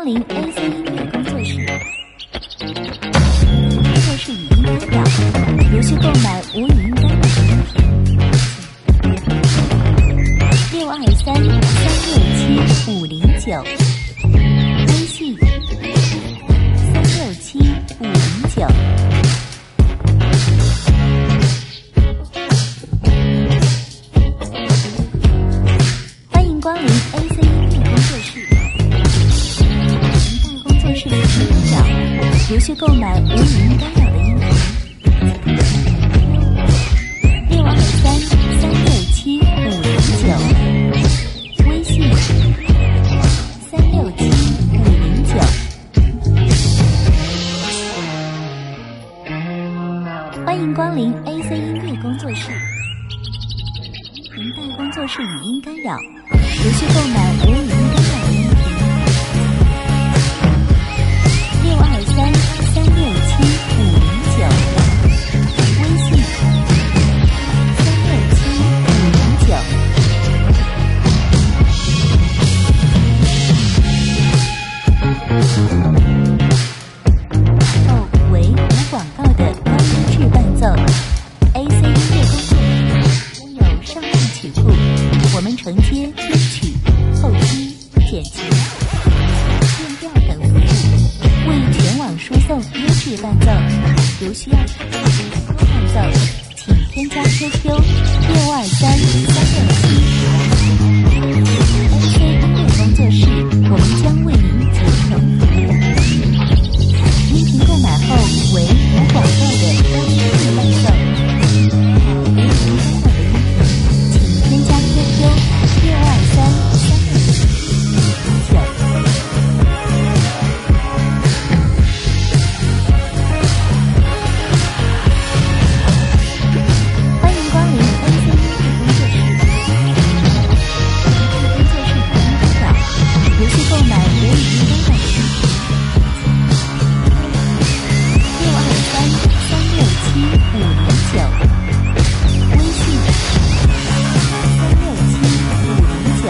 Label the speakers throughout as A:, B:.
A: 临 AC 音乐工作室。工作室语音干扰，如需购买无语音干扰的音频，623-367-509，微信367-509。欢迎光临 AC 音乐工作室。您到工作室的请找，如需购买无语音干扰的音频，623-367-509，微信367-509。欢迎光临 AC 音乐工作室。您到工作室语音干扰，如需购买无语音干扰的音频，623-367-509，微信367-509。为无广告的高音质伴奏 ，AC 音乐工作室拥有上万曲库，我们承接编曲、后期、剪辑、变调等服务，为全网输送优质伴奏。如需要伴奏，请添加 QQ 623-367-AC 音乐工作室，我们将为您提供服务。音频购买后为无广告的高音质伴奏。无语音干扰的音频，请添加 QQ 623-367-509。欢迎光临 AC 音乐工作室。工作室语音干扰，如需购买无语音干扰的音频，623-367-509，微信367-509。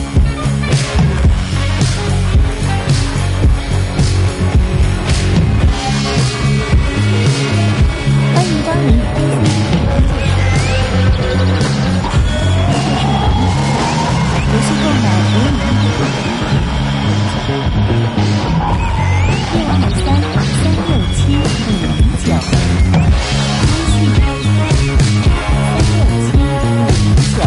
A: 欢迎光临 AC 音乐工作室。如需购买无语音干扰的音频，623-367-509，微信367-509。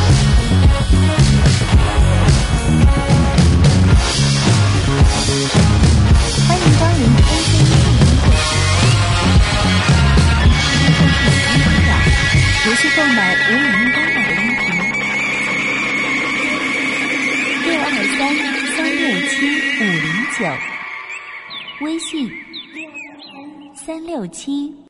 A: 欢迎光临 AC 音乐工作室。工作室语音干扰，如需购买无语音干扰的音频，623-367-509，微信367-509。